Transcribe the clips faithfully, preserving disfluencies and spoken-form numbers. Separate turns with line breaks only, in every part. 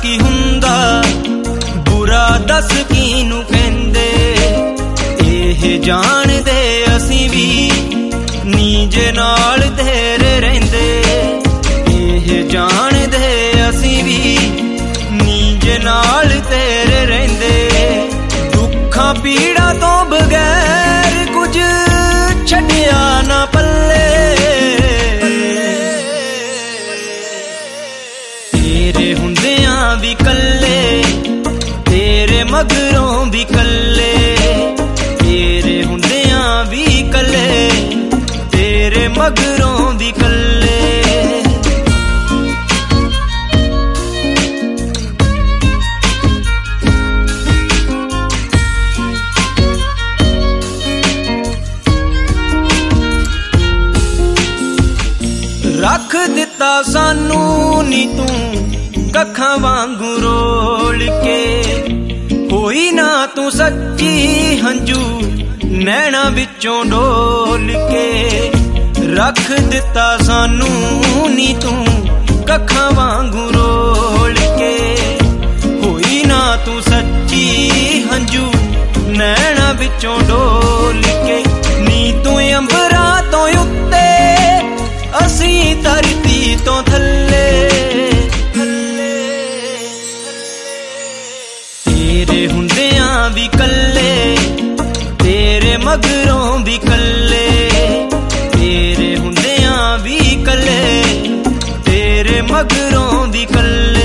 की हुंदा बुरा दस कीनू कहंदे एह जाणदे असीं भी नीजे नाल तेरे रहिंदे एह जाणदे असीं भी नीजे नाल तेरे रहिंदे दुखां पीड़ा तो बगैर कुछ छड्डिया ना पल्ले तेरे हुंदियां भी कल्ले तेरे मगरों भी कल्ले तेरे हुंदियां भी कल्ले तेरे मगरों भी कल्ले रख दिता सानू नी तू कखां वांगू रोल के होई ना तू सच्ची हंजू नैना विचों डोल के रख दिता सानू नी तू कखां वांगू रोल के होई ना तू सच्ची हंजू नैना विचों डोल के नी तू अंबरा तो उत्ते असीं धरती तो थल्ले तेरे हुंदियां भी कल्ले तेरे मगरों भी कल्ले तेरे हुंदियां भी कल्ले तेरे मगरों भी कल्ले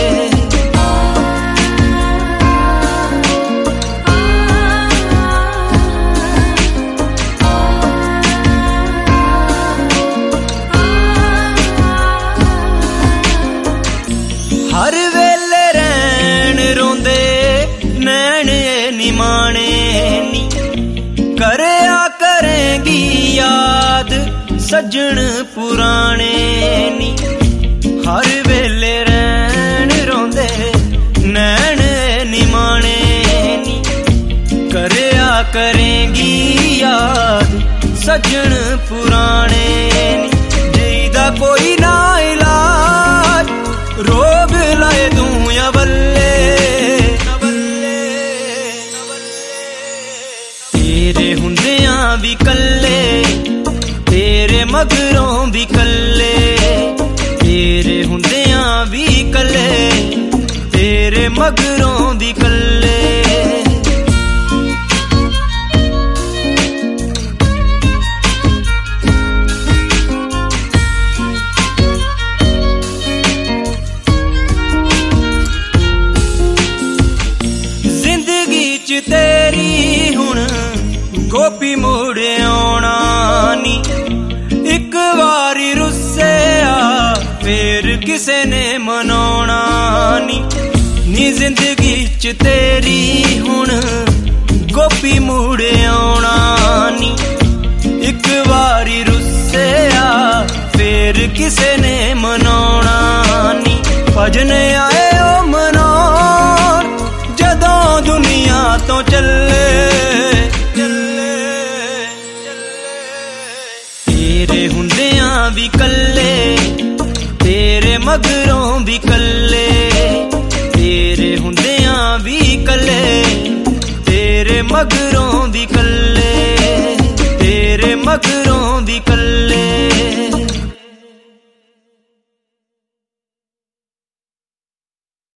हर वेले रैन रोंदे नैन निमाणे नी करया करेंगी याद सज्जन पुराने नी हर वेले रैन रोंदे नैन निमाणे नी करया करेंगी याद सज्जन पुराने नी जेदा कोई ना इलाज रोग लाए दूं या बल्ले तेरे हुंदियां भी कल्ले तेरे मगरों भी कल्ले तेरे हुंदियां भी कल्ले तेरे मगरों भी कल्ले तेरी हुण गोपी मुड़ आउणा नी इक वारी रुस्से आ फिर किसे ने मनाउणा नी नी जिंदगी च तेरी हुण गोपी मुड़ आउणा नी इक वारी रुस्से आ फिर किसे ने मनाउणा नी भजन आए ओ मनाउण जदों दुनिया तो चले चले तेरे हुंदियां भी कल्ले तेरे मगरों भी कल्ले तेरे हुंदियां भी कल्ले तेरे मगरों भी कल्ले तेरे मगरों भी कल्ले